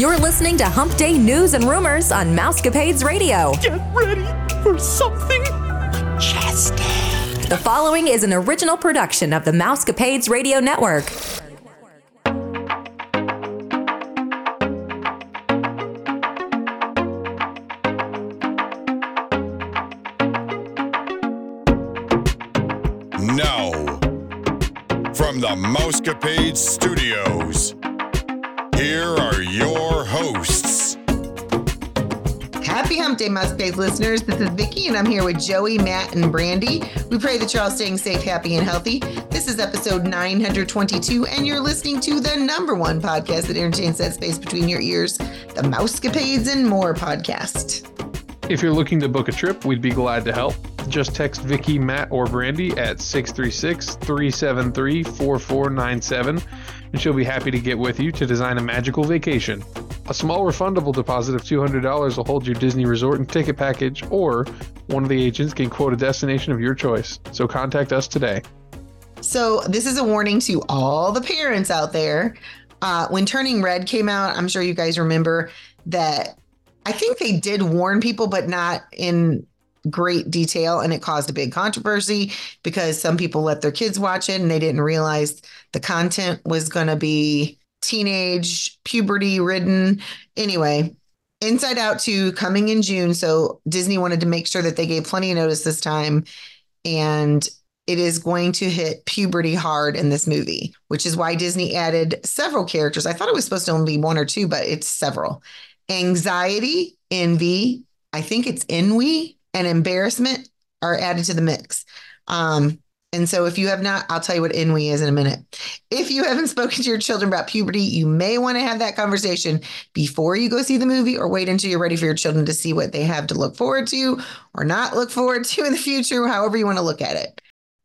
You're listening to Hump Day News and Rumors on Mousecapades Radio. Get ready for something majestic. The following is an original production of the Mousecapades Radio Network. Now, from the Mousecapades Studios, here are your hosts. Happy Hump Day, Mousecapades listeners. This is Vicky, and I'm here with Joey, Matt, and Brandy. We pray that you're all staying safe, happy, and healthy. This is episode 922, and you're listening to the number one podcast that entertains that space between your ears, the Mousecapades and More podcast. If you're looking to book a trip, we'd be glad to help. Just text Vicky, Matt, or Brandy at 636-373-4497, and she'll be happy to get with you to design a magical vacation. A small refundable deposit of $200 will hold your Disney resort and ticket package, or one of the agents can quote a destination of your choice. So contact us today. So this is a warning to all the parents out there. When Turning Red came out, I'm sure you guys remember that I think they did warn people, but not in great detail, and it caused a big controversy because some people let their kids watch it and they didn't realize the content was going to be teenage, puberty ridden. Anyway, Inside Out 2 coming in June. So Disney wanted to make sure that they gave plenty of notice this time, and it is going to hit puberty hard in this movie, which is why Disney added several characters. I thought it was supposed to only be one or two, but it's several. Anxiety, envy, I think it's ennui, and embarrassment are added to the mix. And so if you have not, I'll tell you what ennui is in a minute. If you haven't spoken to your children about puberty, you may want to have that conversation before you go see the movie, or wait until you're ready for your children to see what they have to look forward to or not look forward to in the future, however you want to look at it.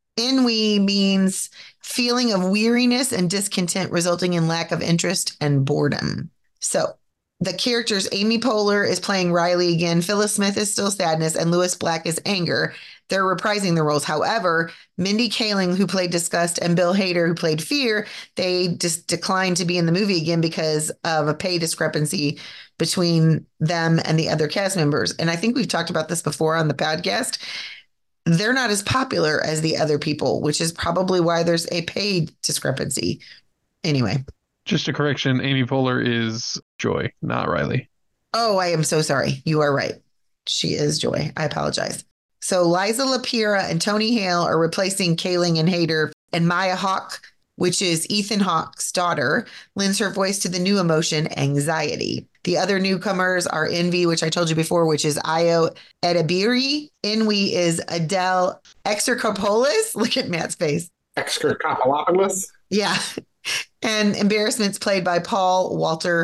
Ennui means feeling of weariness and discontent resulting in lack of interest and boredom. So the characters, Amy Poehler is playing Riley again, Phyllis Smith is still sadness, and Lewis Black is anger. They're reprising the roles. However, Mindy Kaling, who played Disgust, and Bill Hader, who played Fear, they just declined to be in the movie again because of a pay discrepancy between them and the other cast members. And I think we've talked about this before on the podcast. They're not as popular as the other people, which is probably why there's a pay discrepancy. Anyway. Just a correction, Amy Poehler is Joy, not Riley. Oh, I am so sorry. You are right. She is Joy. I apologize. So Liza Lapira and Tony Hale are replacing Kaling and Hader, and Maya Hawke, which is Ethan Hawke's daughter, lends her voice to the new emotion, anxiety. The other newcomers are Envy, which I told you before, which is Ayo Edebiri. Ennui is Adele Exarchopoulos. Look at Matt's face. Exarchopoulos? Yeah. And Embarrassment's played by Paul Walter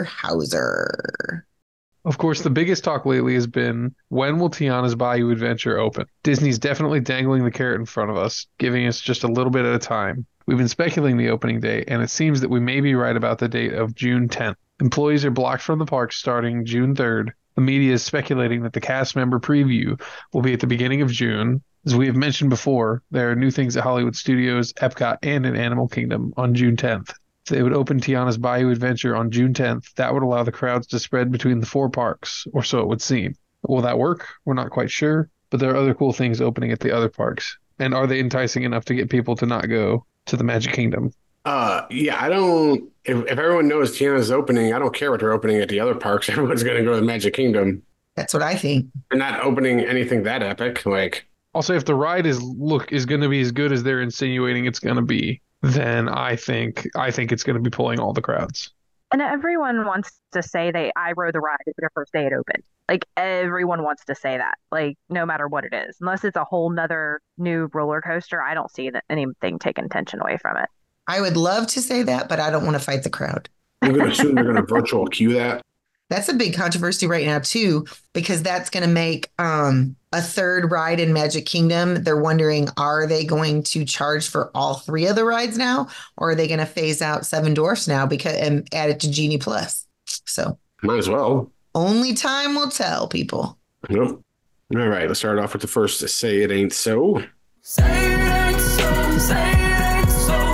Hauser. Of course, the biggest talk lately has been, when will Tiana's Bayou Adventure open? Disney's definitely dangling the carrot in front of us, giving us just a little bit at a time. We've been speculating the opening date, and it seems that we may be right about the date of June 10th. Employees are blocked from the park starting June 3rd. The media is speculating that the cast member preview will be at the beginning of June. As we have mentioned before, there are new things at Hollywood Studios, Epcot, and in Animal Kingdom on June 10th. If they would open Tiana's Bayou Adventure on June 10th, that would allow the crowds to spread between the four parks, or so it would seem. Will that work? We're not quite sure, but there are other cool things opening at the other parks. And are they enticing enough to get people to not go to the Magic Kingdom? Yeah, I don't. If everyone knows Tiana's opening, I don't care what they're opening at the other parks. Everyone's going to go to the Magic Kingdom. That's what I think. They're not opening anything that epic. Like, I'll say if the ride is going to be as good as they're insinuating it's going to be, then I think it's going to be pulling all the crowds. And everyone wants to say I rode the ride the first day it opened. Like, everyone wants to say that, like, no matter what it is. Unless it's a whole nother new roller coaster, I don't see anything taking attention away from it. I would love to say that, but I don't want to fight the crowd. I'm going to assume they're going to virtual queue that. That's a big controversy right now, too, because that's going to make a third ride in Magic Kingdom. They're wondering, are they going to charge for all three of the rides now? Or are they going to phase out Seven Dwarfs now and add it to Genie Plus? So might as well. Only time will tell, people. Yep. All right, let's start off with the first Say It Ain't So. Say it ain't so, say it ain't so.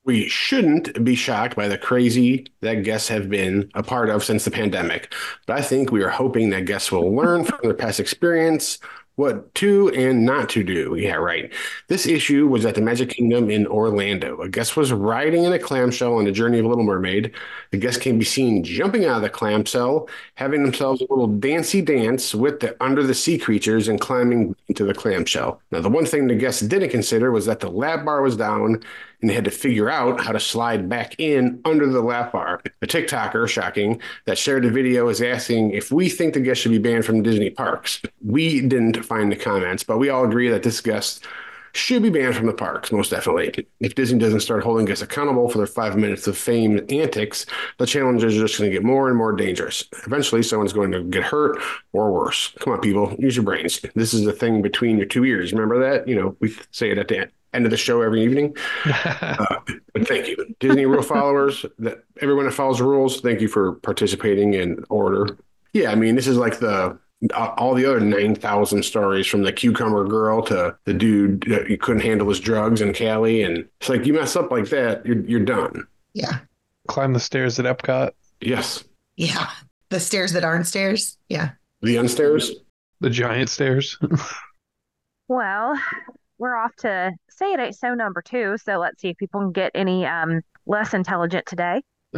We shouldn't be shocked by the crazy that guests have been a part of since the pandemic, but I think we are hoping that guests will learn from their past experience what to and not to do. Yeah, right. This issue was at the Magic Kingdom in Orlando. A guest was riding in a clamshell on the Journey of Little Mermaid. The guest can be seen jumping out of the clamshell, having themselves a little dancey dance with the under the sea creatures and climbing into the clamshell. Now, the one thing the guests didn't consider was that the lap bar was down and they had to figure out how to slide back in under the lap bar. A TikToker, shocking, that shared the video is asking if we think the guest should be banned from Disney parks. We didn't find the comments, but we all agree that this guest should be banned from the parks, most definitely. If Disney doesn't start holding guests accountable for their 5 minutes of fame antics, the challenges are just going to get more and more dangerous. Eventually, someone's going to get hurt or worse. Come on, people, use your brains. This is the thing between your two ears. Remember that? We say it at the end of the show every evening. But thank you. Disney rule followers, that everyone that follows the rules, thank you for participating in order. Yeah, I mean, this is like all the other 9,000 stories, from the cucumber girl to the dude that you couldn't handle his drugs in Cali. And it's like, you mess up like that, you're done. Yeah. Climb the stairs at Epcot. Yes. Yeah. The stairs that aren't stairs. Yeah. The unstairs. The giant stairs. Well, we're off to Say It Ain't So number 2, so let's see if people can get any less intelligent today.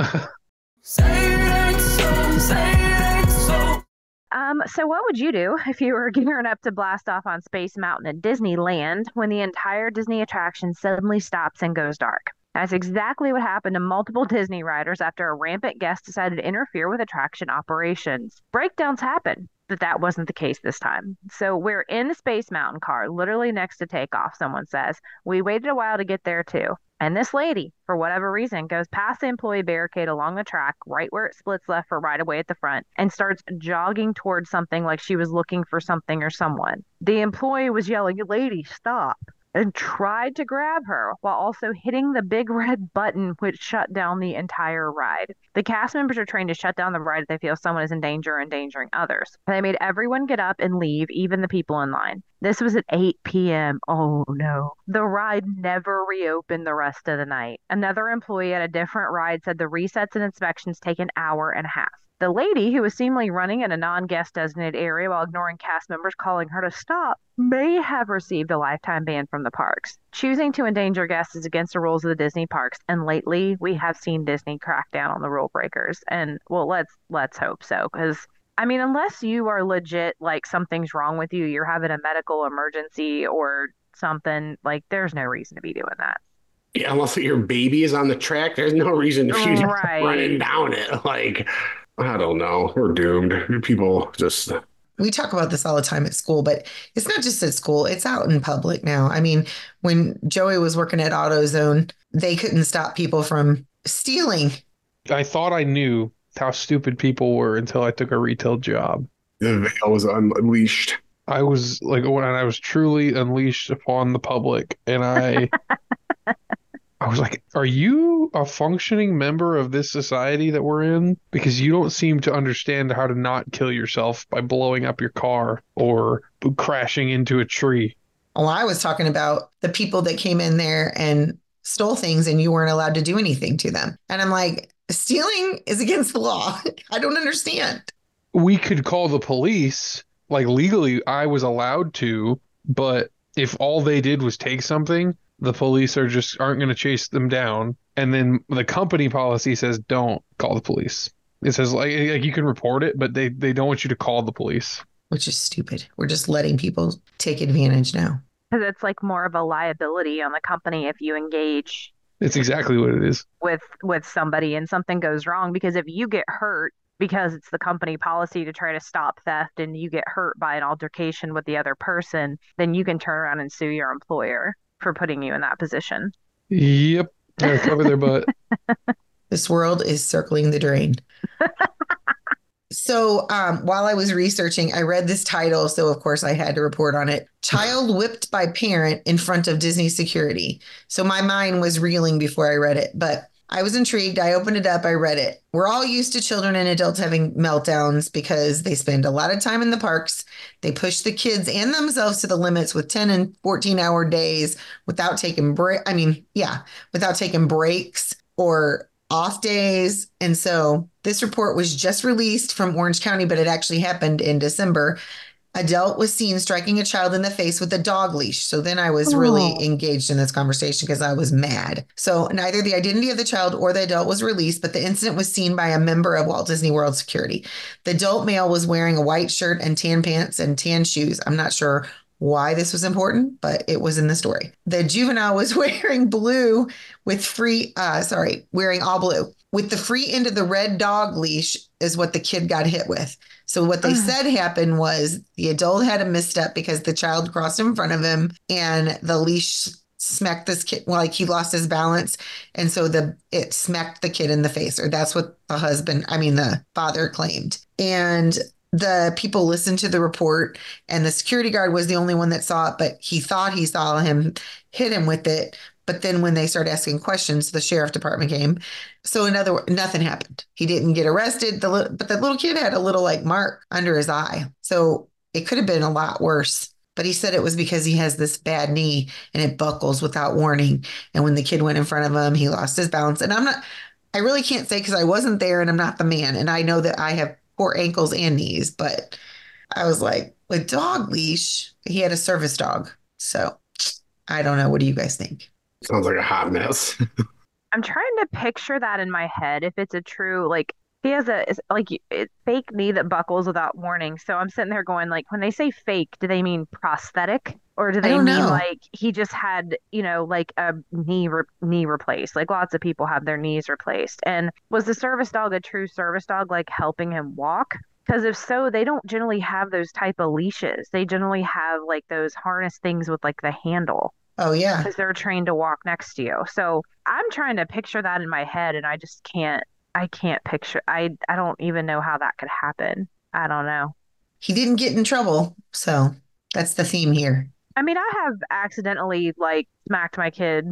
So what would you do if you were gearing up to blast off on Space Mountain at Disneyland when the entire Disney attraction suddenly stops and goes dark? That's exactly what happened to multiple Disney riders after a rampant guest decided to interfere with attraction operations. Breakdowns happen, but that wasn't the case this time. So we're in the Space Mountain car, literally next to takeoff, someone says. We waited a while to get there too. And this lady, for whatever reason, goes past the employee barricade along the track, right where it splits left for right away at the front, and starts jogging towards something like she was looking for something or someone. The employee was yelling, "Lady, stop," and tried to grab her while also hitting the big red button, which shut down the entire ride. The cast members are trained to shut down the ride if they feel someone is in danger or endangering others. They made everyone get up and leave, even the people in line. This was at 8 p.m. Oh no. The ride never reopened the rest of the night. Another employee at a different ride said the resets and inspections take an hour and a half. The lady, who was seemingly running in a non-guest designated area while ignoring cast members calling her to stop, may have received a lifetime ban from the parks. Choosing to endanger guests is against the rules of the Disney parks, and lately we have seen Disney crack down on the rule breakers. And well, let's hope so, because I mean, unless you are legit, like something's wrong with you, you're having a medical emergency or something, like there's no reason to be doing that. Yeah, unless your baby is on the track, there's no reason for you to Right. running down it. Like, I don't know. We're doomed. People just... We talk about this all the time at school, but it's not just at school. It's out in public now. I mean, when Joey was working at AutoZone, they couldn't stop people from stealing. I thought I knew how stupid people were until I took a retail job. The veil was unleashed. I was like, when I was truly unleashed upon the public, and I was like, are you a functioning member of this society that we're in? Because you don't seem to understand how to not kill yourself by blowing up your car or crashing into a tree. Well, I was talking about the people that came in there and stole things and you weren't allowed to do anything to them. And I'm like, stealing is against the law. I don't understand. We could call the police. Like, legally, I was allowed to, but if all they did was take something, the police aren't going to chase them down. And then the company policy says don't call the police. It says like you can report it, but they don't want you to call the police. Which is stupid. We're just letting people take advantage now. Because it's like more of a liability on the company if you engage It's exactly what it is. with somebody and something goes wrong. Because if you get hurt because it's the company policy to try to stop theft and you get hurt by an altercation with the other person, then you can turn around and sue your employer for putting you in that position. Yep. Gotta cover their butt. This world is circling the drain. So while I was researching, I read this title. So, of course, I had to report on it. Child whipped by parent in front of Disney security. So my mind was reeling before I read it. But I was intrigued. I opened it up. I read it. We're all used to children and adults having meltdowns because they spend a lot of time in the parks. They push the kids and themselves to the limits with 10 and 14-hour days without taking without taking breaks or off days. And so this report was just released from Orange County, but it actually happened in December. Adult was seen striking a child in the face with a dog leash. So then I was really engaged in this conversation because I was mad. So neither the identity of the child or the adult was released, but the incident was seen by a member of Walt Disney World security. The adult male was wearing a white shirt and tan pants and tan shoes. I'm not sure why this was important, but it was in the story. The juvenile was wearing blue with wearing all blue. With the free end of the red dog leash is what the kid got hit with. So what they said happened was the adult had a misstep because the child crossed in front of him and the leash smacked this kid, like he lost his balance. And so it smacked the kid in the face, or that's what the father claimed. And the people listened to the report and the security guard was the only one that saw it, but he thought he saw him hit him with it. But then when they started asking questions, the sheriff department came. So in other words, nothing happened. He didn't get arrested. But the little kid had a little mark under his eye. So it could have been a lot worse. But he said it was because he has this bad knee and it buckles without warning. And when the kid went in front of him, he lost his balance. And I really can't say because I wasn't there and I'm not the man. And I know that I have poor ankles and knees. But I was like, with dog leash, he had a service dog. So I don't know. What do you guys think? Sounds like a hot mess. I'm trying to picture that in my head. If it's a true, he has a fake knee that buckles without warning. So I'm sitting there going, when they say fake, do they mean prosthetic? Or do they mean he just had, a knee replaced? Like lots of people have their knees replaced. And was the service dog a true service dog, helping him walk? Because if so, they don't generally have those type of leashes. They generally have those harness things with the handle. Oh, yeah. Because they're trained to walk next to you. So I'm trying to picture that in my head and I just can't picture. I don't even know how that could happen. I don't know. He didn't get in trouble. So that's the theme here. I mean, I have accidentally smacked my kid,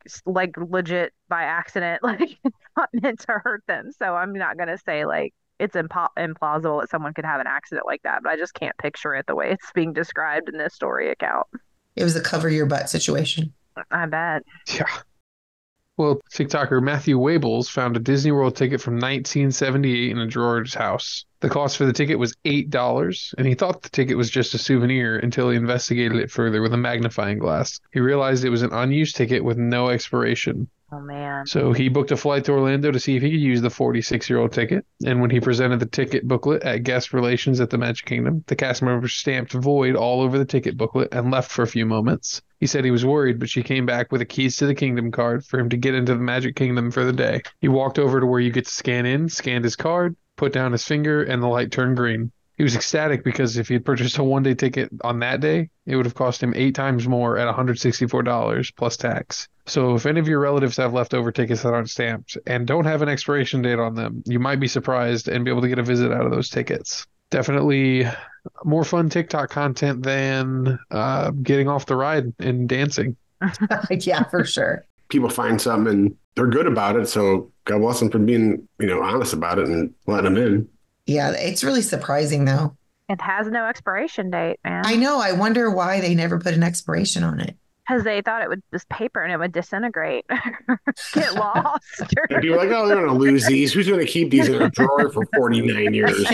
legit by accident, not meant to hurt them. So I'm not going to say it's implausible that someone could have an accident like that, but I just can't picture it the way it's being described in this story account. It was a cover your butt situation. I bet. Yeah. Well, TikToker Matthew Wables found a Disney World ticket from 1978 in a drawer at his house. The cost for the ticket was $8, and he thought the ticket was just a souvenir until he investigated it further with a magnifying glass. He realized it was an unused ticket with no expiration. Oh, man. So he booked a flight to Orlando to see if he could use the 46-year-old ticket. And when he presented the ticket booklet at guest relations at the Magic Kingdom, the cast member stamped void all over the ticket booklet and left for a few moments. He said he was worried, but she came back with a keys to the kingdom card for him to get into the Magic Kingdom for the day. He walked over to where you get to scan in, scanned his card, put down his finger, and the light turned green. He was ecstatic because if he had purchased a one-day ticket on that day, it would have cost him 8 times more at $164 plus tax. So if any of your relatives have leftover tickets that aren't stamped and don't have an expiration date on them, you might be surprised and be able to get a visit out of those tickets. Definitely more fun TikTok content than getting off the ride and dancing. Yeah, for sure. People find something and they're good about it. So God bless them for being, honest about it and letting them in. Yeah, it's really surprising, though. It has no expiration date, man. I know. I wonder why they never put an expiration on it. Because they thought it was just paper and it would disintegrate, get lost. And you're like, oh, they're going to lose these. Who's going to keep these in a drawer for 49 years?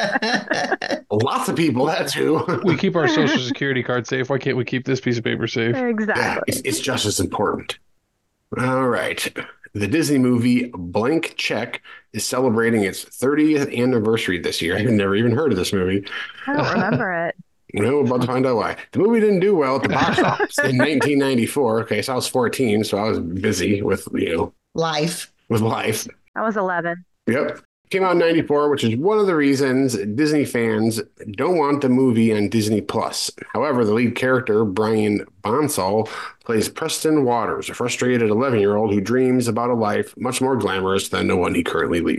Lots of people, that too. We keep our social security card safe. Why can't we keep this piece of paper safe? Exactly. Yeah, it's just as important. All right. The Disney movie Blank Check is celebrating its 30th anniversary this year. I've never even heard of this movie. I don't remember it. No, we're about to find out why. The movie didn't do well at the box office in 1994. Okay, so I was 14, so I was busy with, life. With life. I was 11. Yep. Came out in 94, which is one of the reasons Disney fans don't want the movie on Disney Plus. However, the lead character, Brian Bonsall, plays Preston Waters, a frustrated 11-year-old who dreams about a life much more glamorous than the one he currently leads.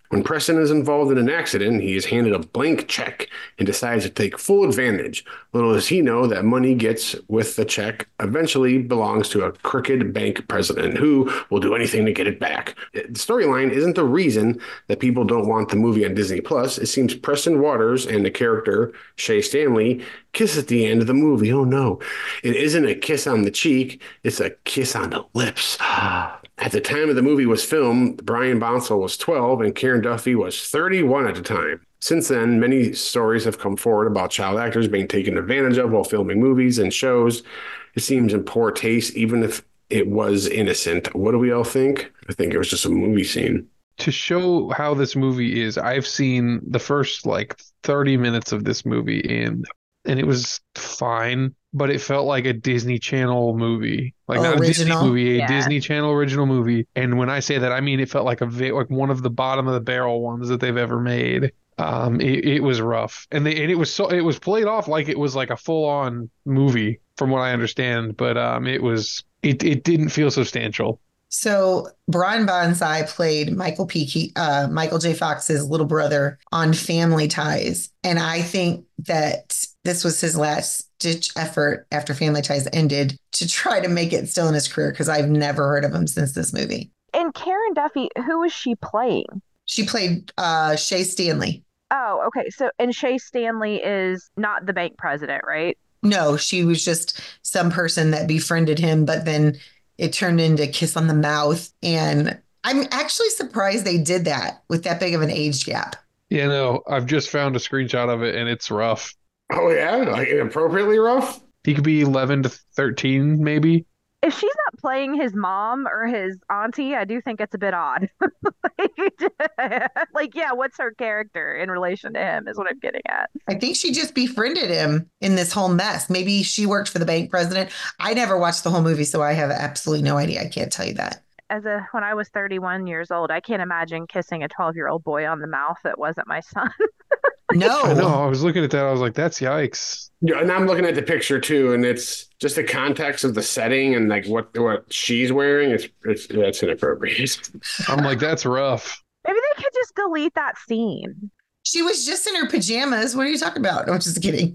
When Preston is involved in an accident, he is handed a blank check and decides to take full advantage. Little does he know that money gets with the check eventually belongs to a crooked bank president who will do anything to get it back. The storyline isn't the reason that people don't want the movie on Disney Plus. It seems Preston Waters and the character Shay Stanley kiss at the end of the movie. Oh no, it isn't a kiss on the cheek, it's a kiss on the lips. At the time of the movie was filmed, Brian Bonsall was 12 and Karen Duffy was 31 at the time. Since then, many stories have come forward about child actors being taken advantage of while filming movies and shows. It seems in poor taste, even if it was innocent. What do we all think? I think it was just a movie scene. To show how this movie is, I've seen the first 30 minutes of this movie and it was fine, but it felt like a Disney Channel movie. Not a Disney movie, a Disney Channel original movie. And when I say that, I mean it felt like one of the bottom of the barrel ones that they've ever made. It was rough, and it was played off like it was like a full on movie, from what I understand. But it didn't feel substantial. So Brian Bonsai played Michael J. Fox's little brother on Family Ties. And I think that this was his last ditch effort after Family Ties ended to try to make it still in his career, because I've never heard of him since this movie. And Karen Duffy, who was she playing? She played Shay Stanley. Oh, okay. So, and Shay Stanley is not the bank president, right? No, she was just some person that befriended him, but then it turned into Kiss on the Mouth. And I'm actually surprised they did that with that big of an age gap. Yeah, no, I've just found a screenshot of it and it's rough. Oh, yeah? Like inappropriately rough? He could be 11 to 13, maybe. If she's not playing his mom or his auntie, I do think it's a bit odd. What's her character in relation to him is what I'm getting at. I think she just befriended him in this whole mess. Maybe she worked for the bank president. I never watched the whole movie, so I have absolutely no idea. I can't tell you that. When I was 31 years old, I can't imagine kissing a 12-year-old boy on the mouth that wasn't my son. No. I know. I was looking at that. I was like, that's yikes. Yeah, and I'm looking at the picture too, and it's just the context of the setting and what she's wearing. It's inappropriate. I'm like, that's rough. Maybe they could just delete that scene. She was just in her pajamas. What are you talking about? No, I'm just kidding.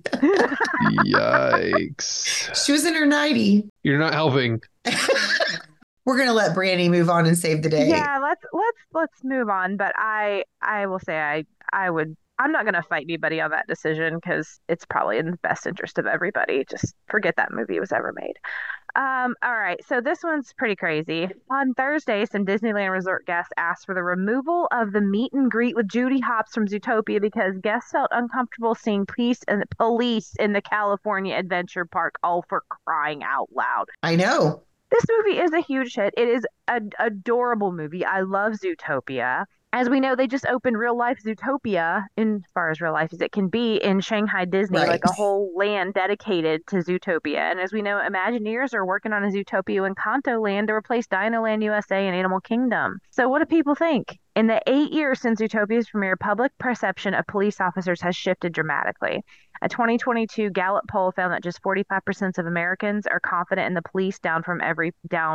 Yikes. She was in her nightie. You're not helping. We're gonna let Brandy move on and save the day. Yeah, let's move on. But I will say I'm not going to fight anybody on that decision because it's probably in the best interest of everybody. Just forget that movie was ever made. All right. So this one's pretty crazy. On Thursday, some Disneyland Resort guests asked for the removal of the meet and greet with Judy Hopps from Zootopia because guests felt uncomfortable seeing police in the California Adventure Park. Oh, for crying out loud. I know. This movie is a huge hit. It is an adorable movie. I love Zootopia. As we know, they just opened real life Zootopia, in as far as real life as it can be, in Shanghai Disney, right. Like a whole land dedicated to Zootopia. And as we know, Imagineers are working on a Zootopia in Kanto Land to replace Dino Land USA and Animal Kingdom. So what do people think? In the 8 years since Zootopia's premiere, public perception of police officers has shifted dramatically. A 2022 Gallup poll found that just 45% of Americans are confident in the police, down from every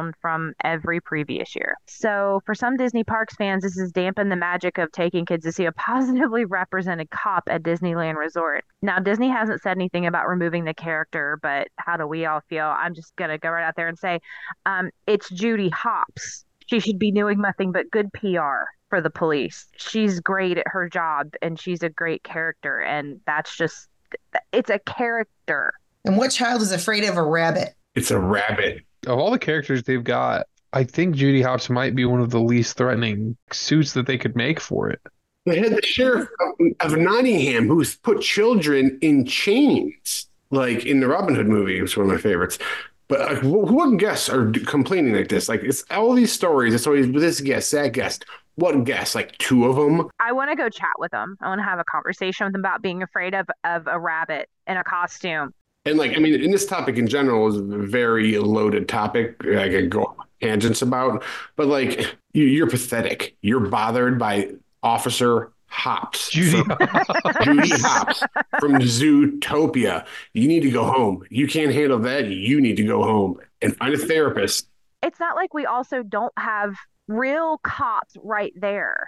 previous year. So for some Disney Parks fans, this has dampened the magic of taking kids to see a positively represented cop at Disneyland Resort. Now, Disney hasn't said anything about removing the character, but how do we all feel? I'm just going to go right out there and say it's Judy Hopps. She should be doing nothing but good PR for the police. She's great at her job and she's a great character, and it's a character. And what child is afraid of a rabbit? It's a rabbit. Of all the characters they've got, I think Judy Hopps might be one of the least threatening suits that they could make for it. They had the sheriff of Nottingham who's put children in chains, like in the Robin Hood movie, which is one of my favorites. But what guests are complaining like this? Like, it's all these stories. It's always this guest, that guest. What guests? Like 2 of them? I want to go chat with them. I want to have a conversation with them about being afraid of a rabbit in a costume. And in this topic in general is a very loaded topic. I could go tangents about, but you're pathetic. You're bothered by Officer Hopps. Judy Hopps from Zootopia. You need to go home. You can't handle that. You need to go home and find a therapist. It's not like we also don't have real cops right there.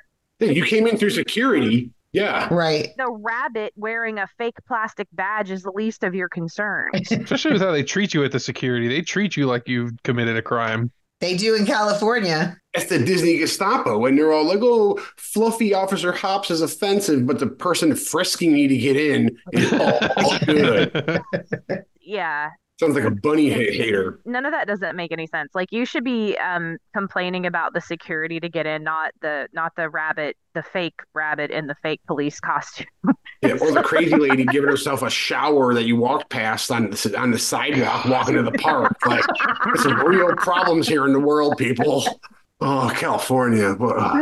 You came in through security. Yeah. Right. The rabbit wearing a fake plastic badge is the least of your concerns. Especially with how they treat you at the security. They treat you like you've committed a crime. They do in California. That's the Disney Gestapo. And they're all like, oh, fluffy Officer Hops is offensive, but the person frisking you to get in is all good. Yeah. Sounds like a bunny hater. None of that doesn't make any sense. Like you should be complaining about the security to get in, not the rabbit, the fake rabbit in the fake police costume. Yeah, or the crazy lady giving herself a shower that you walked past on the sidewalk walking to the park. Like, there's some real problems here in the world, people. Oh, California.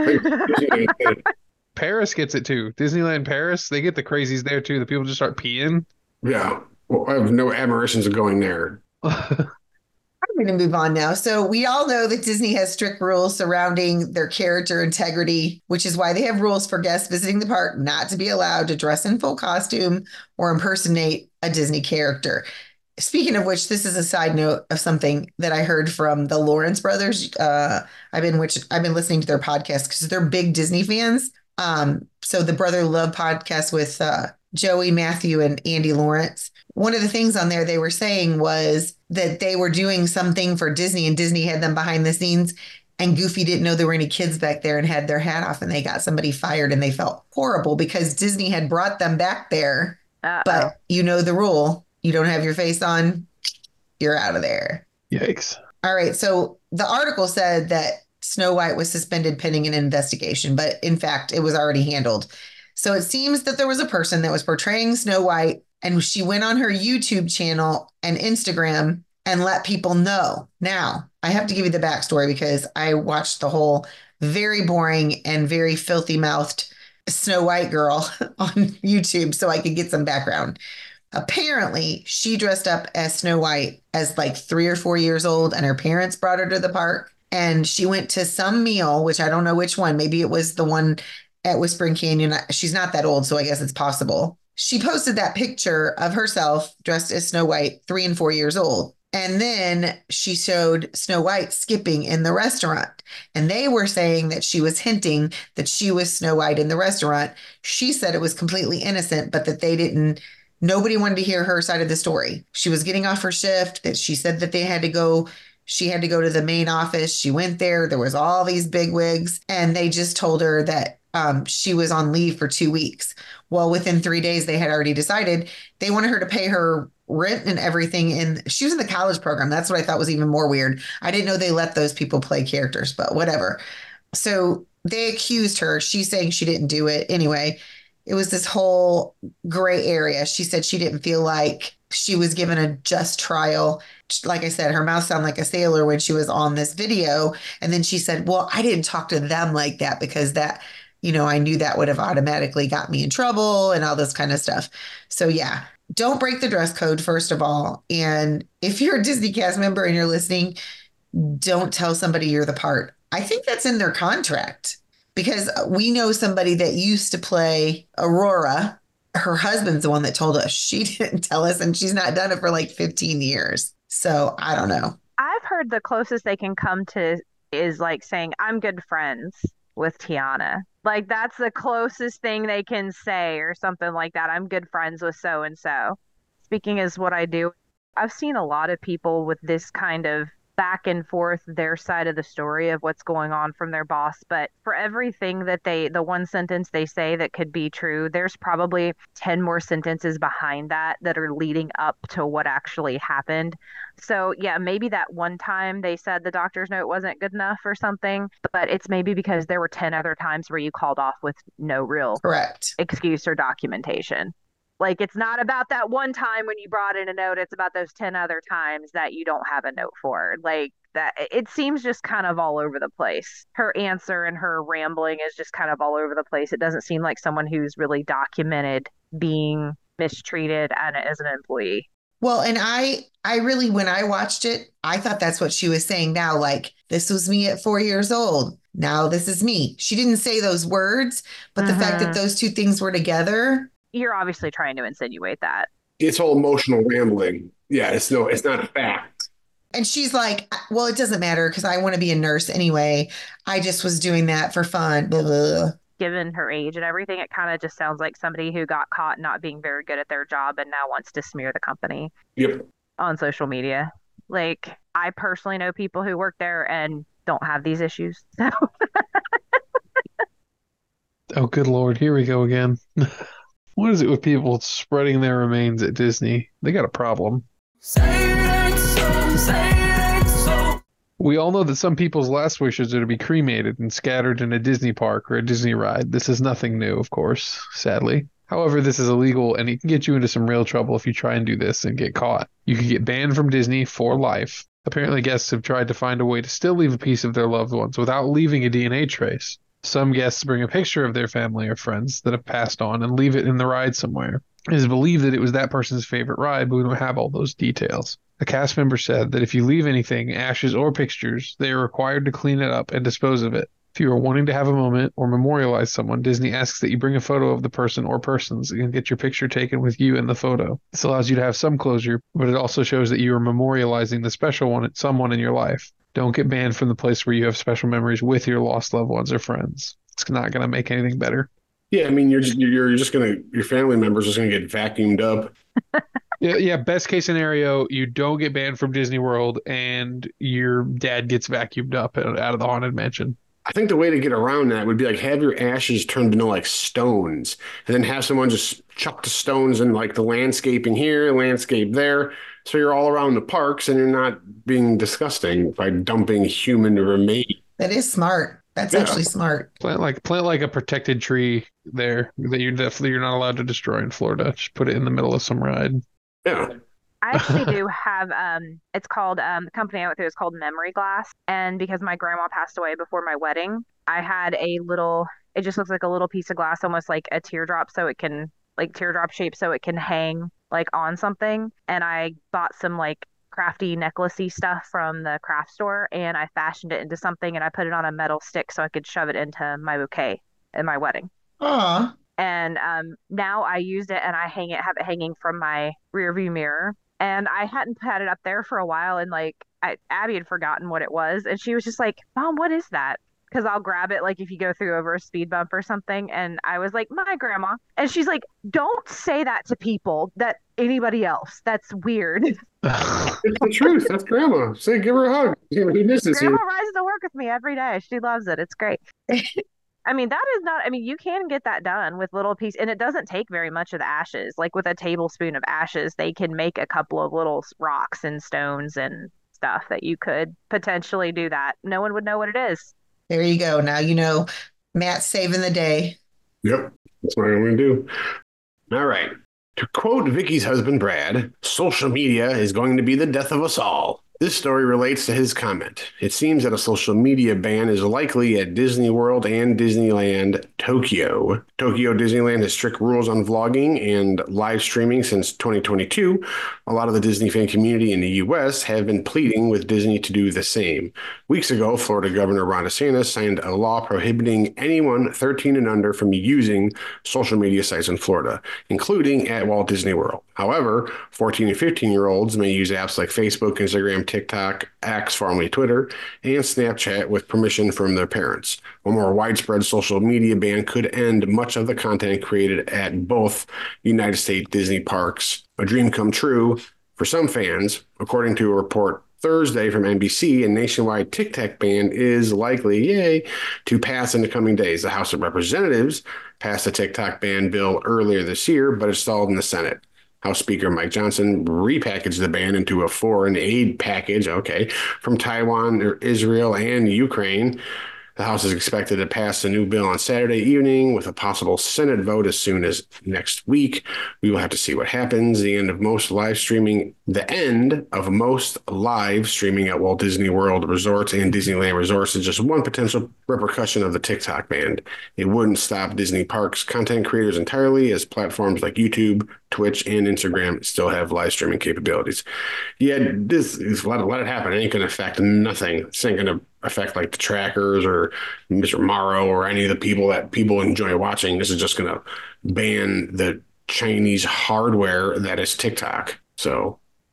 Paris gets it too. Disneyland Paris, they get the crazies there too. The people just start peeing. Yeah. Well, I have no admirations of going there. I'm going to move on now. So we all know that Disney has strict rules surrounding their character integrity, which is why they have rules for guests visiting the park not to be allowed to dress in full costume or impersonate a Disney character. Speaking of which, this is a side note of something that I heard from the Lawrence brothers. I've been listening to their podcast because they're big Disney fans. So the Brother Love podcast with Joey, Matthew, and Andy Lawrence. One of the things on there they were saying was that they were doing something for Disney and Disney had them behind the scenes and Goofy didn't know there were any kids back there and had their hat off and they got somebody fired and they felt horrible because Disney had brought them back there. Uh-oh. But you know the rule. You don't have your face on, you're out of there. Yikes. All right. So the article said that Snow White was suspended pending an investigation, but in fact, it was already handled. So it seems that there was a person that was portraying Snow White and she went on her YouTube channel and Instagram and let people know. Now, I have to give you the backstory because I watched the whole very boring and very filthy mouthed Snow White girl on YouTube so I could get some background. Apparently, she dressed up as Snow White as like 3 or 4 years old and her parents brought her to the park. And she went to some meal, which I don't know which one. Maybe it was the one at Whispering Canyon. She's not that old, so I guess it's possible. She posted that picture of herself dressed as Snow White, 3 and 4 years old. And then she showed Snow White skipping in the restaurant. And they were saying that she was hinting that she was Snow White in the restaurant. She said it was completely innocent, but that nobody wanted to hear her side of the story. She was getting off her shift, that she said that she had to go to the main office. She went there. There was all these big wigs, and they just told her that she was on leave for 2 weeks. Well, within 3 days, they had already decided they wanted her to pay her rent and everything. And she was in the college program. That's what I thought was even more weird. I didn't know they let those people play characters, but whatever. So they accused her. She's saying she didn't do it. Anyway, it was this whole gray area. She said she didn't feel like she was given a just trial. Like I said, her mouth sounded like a sailor when she was on this video. And then she said, well, I didn't talk to them like that because that, I knew that would have automatically got me in trouble and all this kind of stuff. So yeah, don't break the dress code, first of all. And if you're a Disney cast member and you're listening, don't tell somebody you're the part. I think that's in their contract because we know somebody that used to play Aurora. Her husband's the one that told us. She didn't tell us, and she's not done it for like 15 years. So I don't know. I've heard the closest they can come to is like saying, I'm good friends with Tiana. Like that's the closest thing they can say or something like that. I'm good friends with so-and-so. Speaking is what I do. I've seen a lot of people with this kind of back and forth, their side of the story of what's going on from their boss. But for everything that the one sentence they say that could be true, there's probably 10 more sentences behind that are leading up to what actually happened. So yeah, maybe that one time they said the doctor's note wasn't good enough or something, but it's maybe because there were 10 other times where you called off with no real Correct. excuse or documentation. Like, it's not about that one time when you brought in a note. It's about those 10 other times that you don't have a note for. Like, that it seems just kind of all over the place. Her answer and her rambling is just kind of all over the place. It doesn't seem like someone who's really documented being mistreated as an employee. Well, and I really, when I watched it, I thought that's what she was saying now. Like, this was me at 4 years old. Now this is me. She didn't say those words, but the fact that those two things were together. You're obviously trying to insinuate that. It's all emotional rambling. Yeah, it's not a fact. And she's like, well, it doesn't matter because I want to be a nurse anyway. I just was doing that for fun. Blah, blah, blah. given her age and everything, it kind of just sounds like somebody who got caught not being very good at their job and now wants to smear the company Yep. on social media. Like, I personally know people who work there and don't have these issues. So Oh, good Lord. Here we go again. What is it with people spreading their remains at Disney? They got a problem. We all know that some people's last wishes are to be cremated and scattered in a Disney park or a Disney ride. This is nothing new, of course, sadly. However, this is illegal and it can get you into some real trouble if you try and do this and get caught. You could get banned from Disney for life. Apparently, guests have tried to find a way to still leave a piece of their loved ones without leaving a DNA trace. Some guests bring a picture of their family or friends that have passed on and leave it in the ride somewhere. It is believed that it was that person's favorite ride, but we don't have all those details. A cast member said that if you leave anything, ashes or pictures, they are required to clean it up and dispose of it. If you are wanting to have a moment or memorialize someone, Disney asks that you bring a photo of the person or persons and get your picture taken with you in the photo. This allows you to have some closure, but it also shows that you are memorializing the special one, someone in your life. Don't get banned from the place where you have special memories with your lost loved ones or friends. It's not going to make anything better. Yeah, I mean, your family members are just gonna get vacuumed up. Yeah. Best case scenario, you don't get banned from Disney World, and your dad gets vacuumed up out of the haunted mansion. I think the way to get around that would be like have your ashes turned into like stones, and then have someone just chuck the stones in like the landscaping here, landscape there, so you're all around the parks and you're not being disgusting by dumping human remains. That is smart. That's actually smart. Plant like a protected tree there that you're not allowed to destroy in Florida. Just put it in the middle of some ride. Yeah. I actually do have it's called the company I went through is called Memory Glass, and because my grandma passed away before my wedding, I had it just looks like a little piece of glass, almost like a teardrop, so it can like teardrop shape, so it can hang like on something. And I bought some like crafty necklacey stuff from the craft store, and I fashioned it into something, and I put it on a metal stick so I could shove it into my bouquet at my wedding. Aw. And now I used it and I have it hanging from my rear view mirror. And I hadn't had it up there for a while, and like Abby had forgotten what it was, and she was just like, "Mom, what is that?" Because I'll grab it like if you go through over a speed bump or something. And I was like, "My grandma," and she's like, "Don't say that to people, that anybody else. That's weird." It's the truth. That's grandma. Say, give her a hug. He misses Grandma you. rides to work with me every day. She loves it. It's great. I mean, you can get that done with little piece, and it doesn't take very much of the ashes. Like with a tablespoon of ashes, they can make a couple of little rocks and stones and stuff that you could potentially do that. No one would know what it is. There you go. Now you know Matt's saving the day. Yep. That's what I'm going to do. All right. To quote Vicky's husband, Brad, social media is going to be the death of us all. This story relates to his comment. It seems that a social media ban is likely at Disney World and Disneyland Tokyo. Tokyo Disneyland has strict rules on vlogging and live streaming since 2022. A lot of the Disney fan community in the U.S. have been pleading with Disney to do the same. Weeks ago, Florida Governor Ron DeSantis signed a law prohibiting anyone 13 and under from using social media sites in Florida, including at Walt Disney World. However, 14 and 15-year-olds may use apps like Facebook, Instagram, TikTok, X, formerly Twitter, and Snapchat with permission from their parents. A more widespread social media ban could end much of the content created at both United States Disney parks. A dream come true for some fans. According to a report Thursday from NBC, a nationwide TikTok ban is likely, to pass in the coming days. The House of Representatives passed a TikTok ban bill earlier this year, but it stalled in the Senate. House Speaker Mike Johnson repackaged the ban into a foreign aid package, from Taiwan, Israel, and Ukraine. The House is expected to pass the new bill on Saturday evening with a possible Senate vote as soon as next week. We will have to see what happens. The end of most live streaming at Walt Disney World resorts and Disneyland resorts is just one potential repercussion of the TikTok ban. It wouldn't stop Disney parks content creators entirely, as platforms like YouTube, Twitch, and Instagram still have live streaming capabilities. Yeah, this is let it happen. It ain't going to affect nothing. This ain't going to affect like the trackers or Mr. Morrow or any of the people that people enjoy watching. This is just going to ban the Chinese hardware that is TikTok. So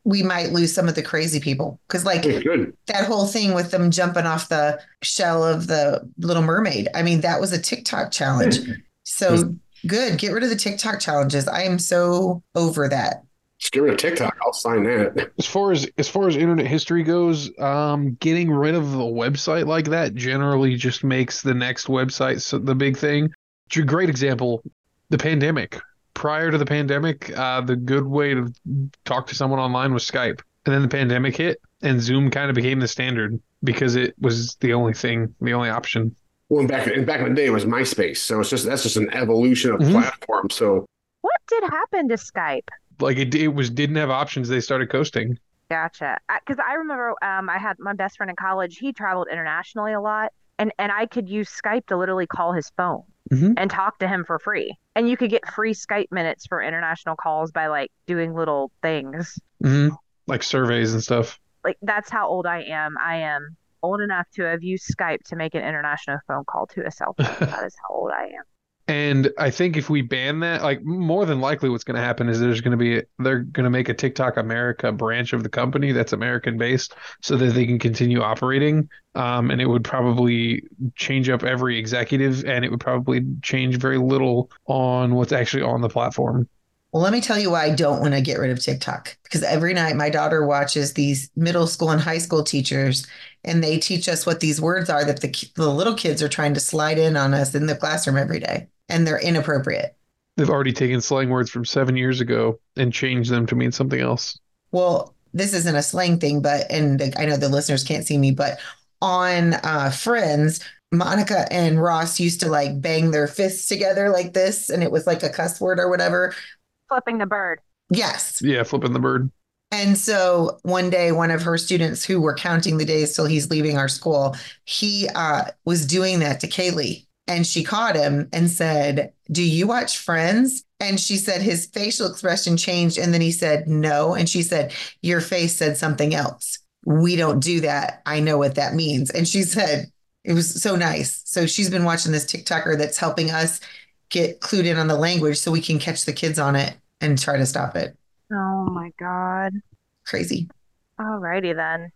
we might lose some of the crazy people because, like, Good. that whole thing with them jumping off the shell of the Little Mermaid. I mean, that was a TikTok challenge. So good. Get rid of the TikTok challenges. I am so over that. Just get rid of TikTok. I'll sign that. As far as internet history goes, getting rid of a website like that generally just makes the next website the big thing. It's a great example, the pandemic. Prior to the pandemic, the good way to talk to someone online was Skype. And then the pandemic hit, and Zoom kind of became the standard because it was the only option. Well, and back in the day, it was MySpace. So that's just an evolution of platform. So What did happen to Skype? Like it didn't have options. They started coasting. Gotcha. Because I remember I had my best friend in college. He traveled internationally a lot, and I could use Skype to literally call his phone and talk to him for free. And you could get free Skype minutes for international calls by like doing little things. Like surveys and stuff. Like that's how old I am. I am old enough to have used Skype to make an international phone call to a cell phone. That is how old I am. And I think if we ban that, like more than likely what's going to happen is they're going to make a TikTok America branch of the company that's American based so that they can continue operating. And it would probably change up every executive, and it would probably change very little on what's actually on the platform. Well, let me tell you why I don't want to get rid of TikTok. Because every night my daughter watches these middle school and high school teachers, and they teach us what these words are that the little kids are trying to slide in on us in the classroom every day. And they're inappropriate. They've already taken slang words from 7 years ago and changed them to mean something else. Well, this isn't a slang thing, and I know the listeners can't see me, but on Friends, Monica and Ross used to like bang their fists together like this, and it was like a cuss word or whatever. Flipping the bird. Yes. Yeah, flipping the bird. And so one day, one of her students who were counting the days till he's leaving our school, he was doing that to Kaylee. And she caught him and said, "Do you watch Friends?" And she said his facial expression changed. And then he said, "No." And she said, "Your face said something else. We don't do that. I know what that means." And she said, it was so nice. So she's been watching this TikToker that's helping us get clued in on the language so we can catch the kids on it and try to stop it. Oh my God. Crazy. Alrighty then.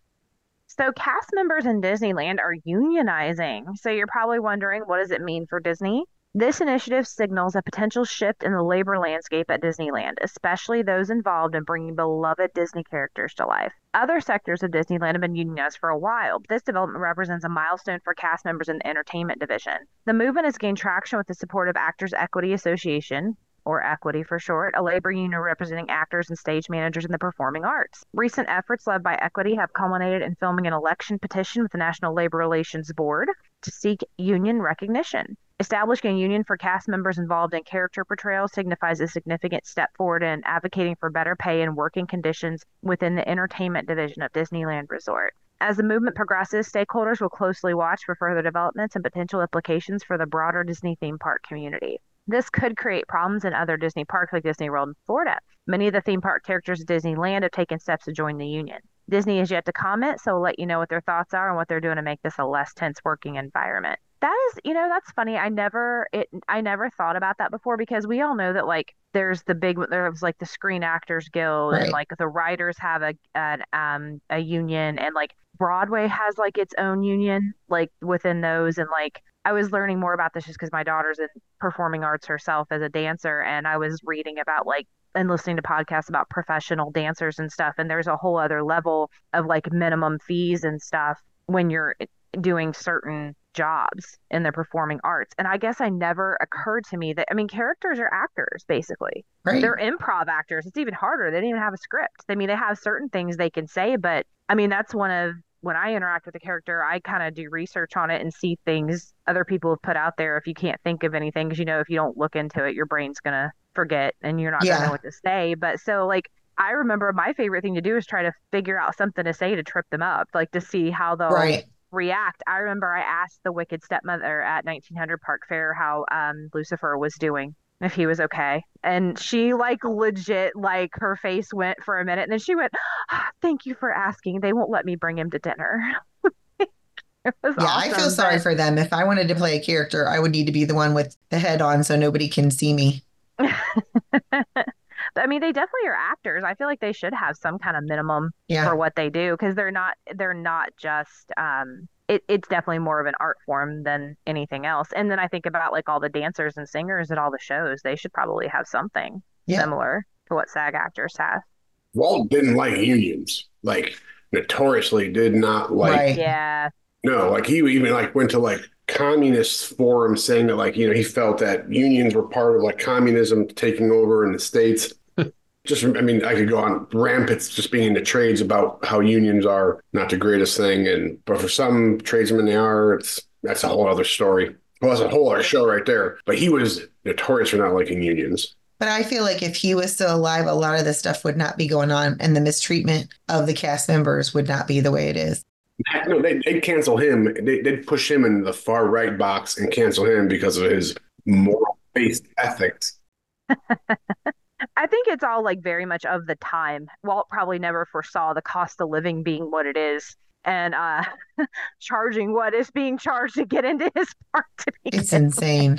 So cast members in Disneyland are unionizing. So you're probably wondering, what does it mean for Disney? This initiative signals a potential shift in the labor landscape at Disneyland, especially those involved in bringing beloved Disney characters to life. Other sectors of Disneyland have been unionized for a while, but this development represents a milestone for cast members in the entertainment division. The movement has gained traction with the support of Actors Equity Association, or Equity for short, a labor union representing actors and stage managers in the performing arts. Recent efforts led by Equity have culminated in filming an election petition with the National Labor Relations Board to seek union recognition. Establishing a union for cast members involved in character portrayal signifies a significant step forward in advocating for better pay and working conditions within the entertainment division of Disneyland Resort. As the movement progresses, stakeholders will closely watch for further developments and potential implications for the broader Disney theme park community. This could create problems in other Disney parks like Disney World in Florida. Many of the theme park characters at Disneyland have taken steps to join the union. Disney has yet to comment, so we'll let you know what their thoughts are and what they're doing to make this a less tense working environment. That is, that's funny. I never thought about that before, because we all know that like there's like the Screen Actors Guild, Right. and like the writers have a union, and like Broadway has like its own union like within those. And like I was learning more about this just because my daughter's in performing arts herself as a dancer, and I was reading about like and listening to podcasts about professional dancers and stuff, and there's a whole other level of like minimum fees and stuff when you're doing certain jobs in the performing arts. And I guess I never occurred to me that, I mean, characters are actors, basically. Right. They're improv actors. It's even harder. They don't even have a script. I mean, they have certain things they can say, but I mean, that's one of, when I interact with a character, I kind of do research on it and see things other people have put out there. If you can't think of anything, because if you don't look into it, your brain's going to forget and you're not going to know what to say. But so like, I remember my favorite thing to do is try to figure out something to say to trip them up, like to see how they'll react. I remember I asked the Wicked Stepmother at 1900 Park Fair how Lucifer was doing, if he was okay. And she like legit, like her face went for a minute, and then she went, "Thank you for asking. They won't let me bring him to dinner." It was awesome, I feel sorry for them. If I wanted to play a character, I would need to be the one with the head on so nobody can see me. But I mean, they definitely are actors. I feel like they should have some kind of minimum Yeah. for what they do because they're not just it's definitely more of an art form than anything else. And then I think about like all the dancers and singers at all the shows. They should probably have something Yeah. similar to what SAG actors have. Walt didn't like unions, like notoriously did not like. Right. Yeah. No, like he even like went to like communist forums saying that like, you know, he felt that unions were part of like communism taking over in the States. Just, I mean, I could go on rampant just being in the trades about how unions are not the greatest thing. But for some tradesmen they are, that's a whole other story. Well, that's a whole other show right there. But he was notorious for not liking unions. But I feel like if he was still alive, a lot of this stuff would not be going on, and the mistreatment of the cast members would not be the way it is. No, they'd cancel him. They'd push him in the far right box and cancel him because of his moral-based ethics. I think it's all like very much of the time. Walt probably never foresaw the cost of living being what it is and charging what is being charged to get into his park to be. It's insane.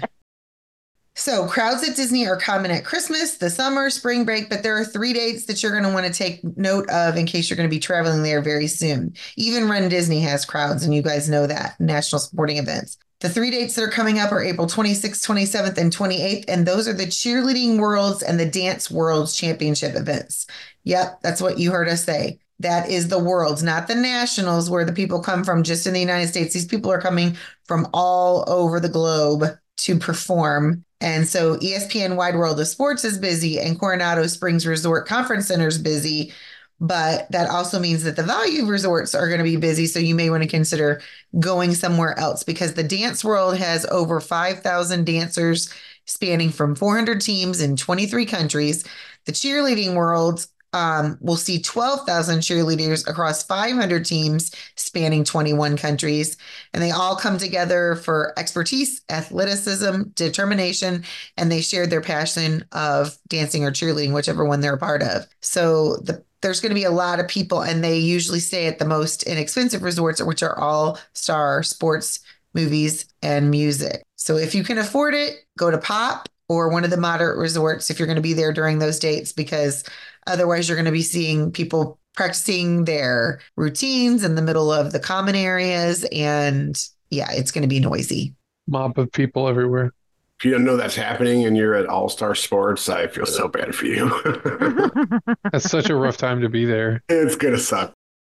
So crowds at Disney are common at Christmas, the summer, spring break, but there are 3 dates that you're going to want to take note of in case you're going to be traveling there very soon. Even Run Disney has crowds, and you guys know that, national sporting events. The 3 dates that are coming up are April 26th, 27th, and 28th, and those are the Cheerleading Worlds and the Dance Worlds Championship events. Yep, that's what you heard us say. That is the Worlds, not the Nationals, where the people come from just in the United States. These people are coming from all over the globe to perform. And so ESPN Wide World of Sports is busy and Coronado Springs Resort Conference Center is busy. But that also means that the value resorts are going to be busy. So you may want to consider going somewhere else because the Dance World has over 5,000 dancers spanning from 400 teams in 23 countries. The Cheerleading World will see 12,000 cheerleaders across 500 teams spanning 21 countries. And they all come together for expertise, athleticism, determination, and they share their passion of dancing or cheerleading, whichever one they're a part of. So there's going to be a lot of people, and they usually stay at the most inexpensive resorts, which are all star sports, movies, and music. So if you can afford it, go to Pop or one of the moderate resorts if you're going to be there during those dates, because otherwise you're going to be seeing people practicing their routines in the middle of the common areas. And yeah, it's going to be noisy. Mob of people everywhere. If you don't know that's happening and you're at All Star Sports, I feel so bad for you. That's such a rough time to be there. It's going to suck.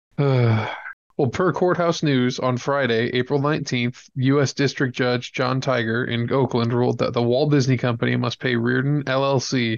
Well, per Courthouse News, on Friday, April 19th, U.S. District Judge John Tiger in Oakland ruled that the Walt Disney Company must pay Reardon, LLC,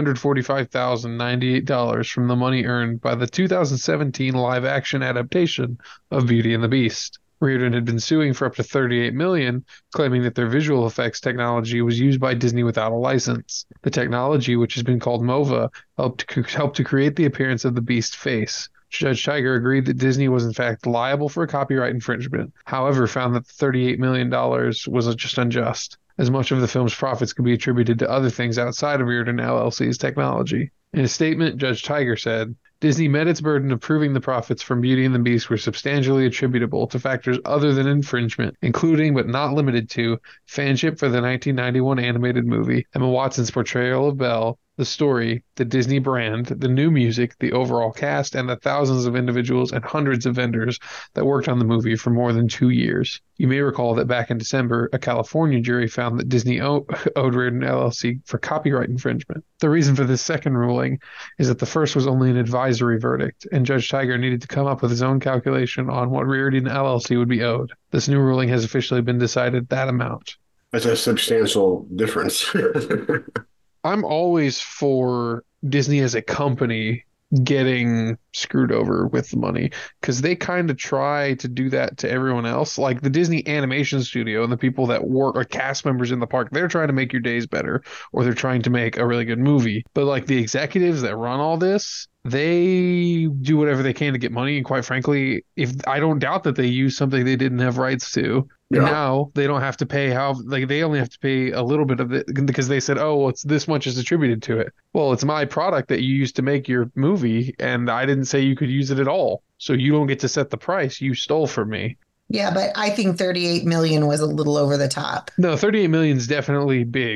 $345,098 from the money earned by the 2017 live-action adaptation of Beauty and the Beast. Reardon had been suing for up to $38 million, claiming that their visual effects technology was used by Disney without a license. The technology, which has been called MOVA, helped to create the appearance of the Beast face. Judge Tiger agreed that Disney was in fact liable for a copyright infringement, however found that the $38 million was just unjust, as much of the film's profits could be attributed to other things outside of Reardon LLC's technology. In a statement, Judge Tiger said, Disney met its burden of proving the profits from Beauty and the Beast were substantially attributable to factors other than infringement, including but not limited to fanship for the 1991 animated movie, Emma Watson's portrayal of Belle, the story, the Disney brand, the new music, the overall cast, and the thousands of individuals and hundreds of vendors that worked on the movie for more than 2 years. You may recall that back in December, a California jury found that Disney owed Reardon LLC for copyright infringement. The reason for this second ruling is that the first was only an advisory verdict, and Judge Tiger needed to come up with his own calculation on what Reardon LLC would be owed. This new ruling has officially been decided that amount. That's a substantial difference. I'm always for Disney as a company getting screwed over with the money because they kind of try to do that to everyone else. Like the Disney Animation Studio and the people that work, or cast members in the park, they're trying to make your days better, or they're trying to make a really good movie. But like the executives that run all this, they do whatever they can to get money. And quite frankly, I don't doubt that they use something they didn't have rights to. Yeah. Now they don't have to pay they only have to pay a little bit of it because they said, oh, well, it's this much is attributed to it. Well, it's my product that you used to make your movie, and I didn't say you could use it at all. So you don't get to set the price. You stole from me. Yeah, but I think 38 million was a little over the top. No, 38 million is definitely big.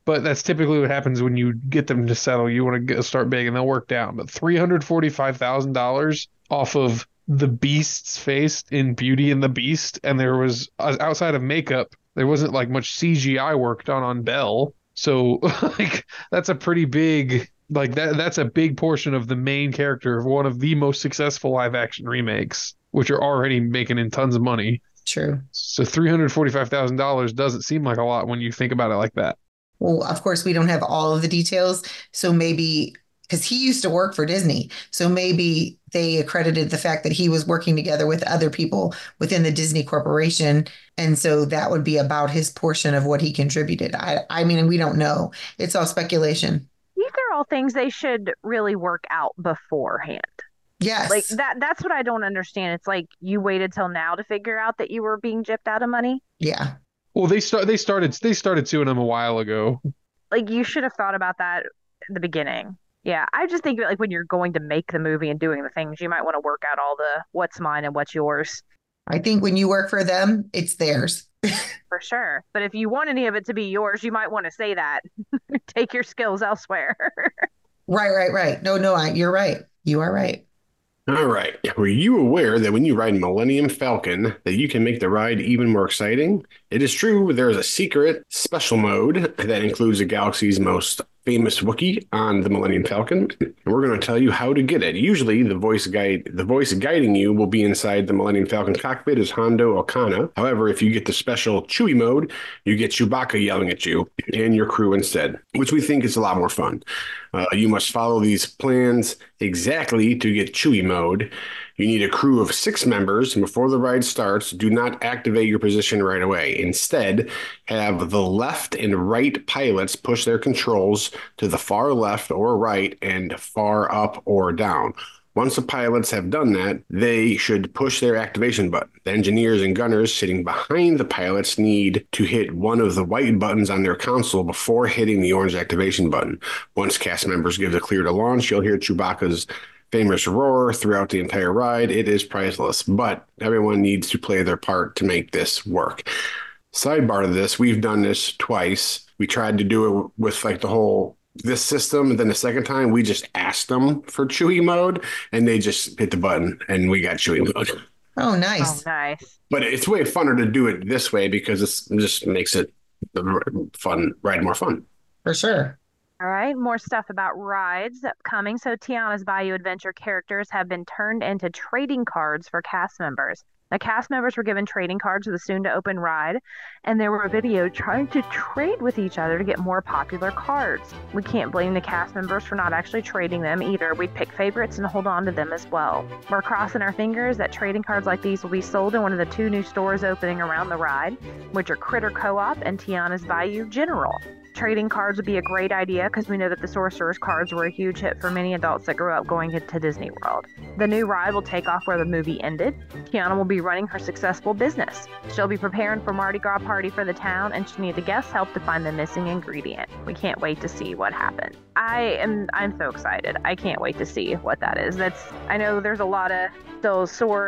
But that's typically what happens when you get them to settle. You want to start big and they'll work down. But $345,000 off of the Beast's face in Beauty and the Beast, and there was, outside of makeup, there wasn't like much CGI work done on Belle. So like that's a pretty big, like that's a big portion of the main character of one of the most successful live action remakes, which are already making in tons of money. True. So $345,000 doesn't seem like a lot when you think about it like that. Well, of course, we don't have all of the details. So maybe, because he used to work for Disney, so maybe they accredited the fact that he was working together with other people within the Disney Corporation. And so that would be about his portion of what he contributed. I mean, we don't know. It's all speculation. These are all things they should really work out beforehand. Yes. Like that's what I don't understand. It's like you waited till now to figure out that you were being gypped out of money. Yeah. Well, they started suing him a while ago. Like you should have thought about that at the beginning. Yeah, I just think like when you're going to make the movie and doing the things, you might want to work out all the what's mine and what's yours. I think when you work for them, it's theirs. For sure. But if you want any of it to be yours, you might want to say that. Take your skills elsewhere. Right. No, you're right. You are right. All right. Were you aware that when you ride Millennium Falcon, that you can make the ride even more exciting? It is true. There is a secret special mode that includes the galaxy's most famous Wookiee on the Millennium Falcon, and we're going to tell you how to get it. Usually, the voice guiding you will be inside the Millennium Falcon cockpit is Hondo Okana. However, if you get the special Chewie mode, you get Chewbacca yelling at you and your crew instead, which we think is a lot more fun. You must follow these plans exactly to get Chewie mode. You need a crew of 6 members, and before the ride starts, do not activate your position right away. Instead, have the left and right pilots push their controls to the far left or right and far up or down. Once the pilots have done that, they should push their activation button. The engineers and gunners sitting behind the pilots need to hit one of the white buttons on their console before hitting the orange activation button. Once cast members give the clear to launch, you'll hear Chewbacca's famous roar throughout the entire ride. It is priceless, but everyone needs to play their part to make this work. Sidebar to this, we've done this twice. We tried to do it with like this system, and then the second time we just asked them for Chewie mode, and they just hit the button, and we got Chewie mode. Oh, nice. Oh, nice. But it's way funner to do it this way because it just makes it fun, ride more fun. For sure. All right, more stuff about rides upcoming. So Tiana's Bayou Adventure characters have been turned into trading cards for cast members. The cast members were given trading cards for the soon-to-open ride, and there were videos trying to trade with each other to get more popular cards. We can't blame the cast members for not actually trading them either. We pick favorites and hold on to them as well. We're crossing our fingers that trading cards like these will be sold in one of the 2 new stores opening around the ride, which are Critter Co-op and Tiana's Bayou General. Trading cards would be a great idea because we know that the Sorcerer's cards were a huge hit for many adults that grew up going to Disney World. The new ride will take off where the movie ended. Tiana will be running her successful business. She'll be preparing for Mardi Gras party for the town, and she'll need the guests' help to find the missing ingredient. We can't wait to see what happens. I'm so excited. I can't wait to see what that is. I know there's a lot of still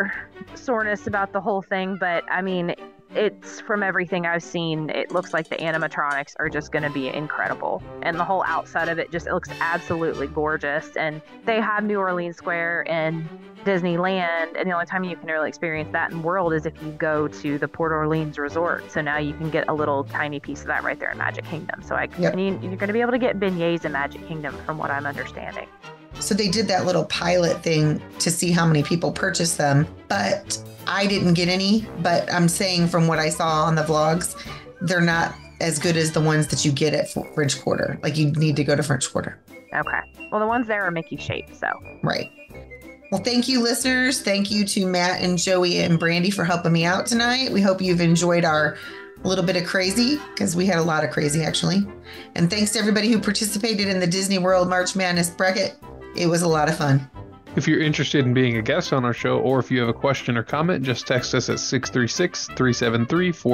soreness about the whole thing, but I mean, it's from everything I've seen, it looks like the animatronics are just going to be incredible. And the whole outside of it it looks absolutely gorgeous. And they have New Orleans Square and Disneyland. And the only time you can really experience that in World is if you go to the Port Orleans Resort. So now you can get a little tiny piece of that right there in Magic Kingdom. So and you're going to be able to get beignets in Magic Kingdom from what I'm understanding. So they did that little pilot thing to see how many people purchased them, but I didn't get any. But I'm saying from what I saw on the vlogs, they're not as good as the ones that you get at French Quarter. Like you need to go to French Quarter. Okay. Well, the ones there are Mickey shaped, so. Right. Well, thank you, listeners. Thank you to Matt and Joey and Brandy for helping me out tonight. We hope you've enjoyed our little bit of crazy, because we had a lot of crazy, actually. And thanks to everybody who participated in the Disney World March Madness bracket. It was a lot of fun. If you're interested in being a guest on our show, or if you have a question or comment, just text us at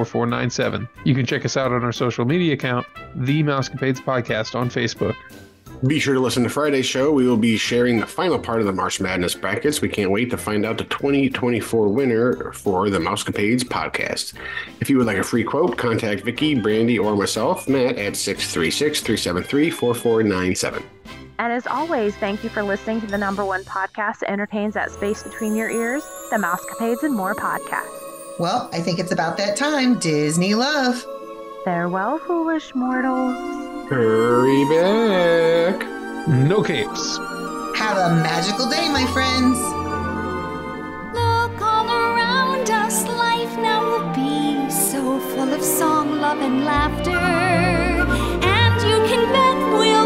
636-373-4497. You can check us out on our social media account, The Mousecapades Podcast on Facebook. Be sure to listen to Friday's show. We will be sharing the final part of the March Madness brackets. We can't wait to find out the 2024 winner for the Mousecapades podcast. If you would like a free quote, contact Vicky, Brandy, or myself, Matt, at 636-373-4497. And as always, thank you for listening to the #1 podcast that entertains that space between your ears, the Mousecapades and More podcast. Well, I think it's about that time. Disney love. Farewell, foolish mortals. Hurry back. No capes. Have a magical day, my friends. Look all around us, life now will be so full of song, love, and laughter. And you can bet we'll